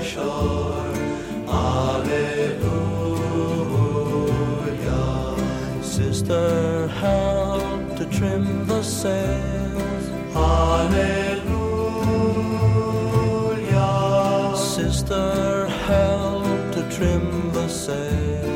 shore. Alleluia. Sister, help to trim the sails. Alleluia. Sister, help to trim the sails.